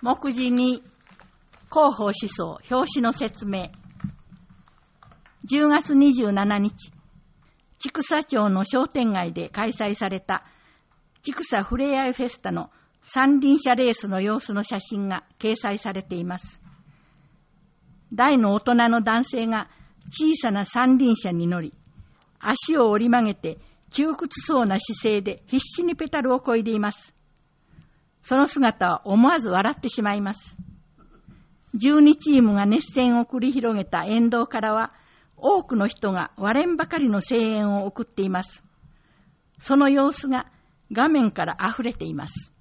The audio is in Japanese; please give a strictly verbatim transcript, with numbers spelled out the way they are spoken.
目次に広報思想、表紙の説明。じゅうがつにじゅうしちにち、千種町の商店街で開催された千種ふれあいフェスタの三輪車レースの様子の写真が掲載されています。大の大人の男性が小さな三輪車に乗り、足を折り曲げて窮屈そうな姿勢で必死にペダルを漕いでいます。その姿は思わず笑ってしまいます。じゅうにチームが熱戦を繰り広げた沿道からは、多くの人が割れんばかりの声援を送っています。その様子が画面から溢れています。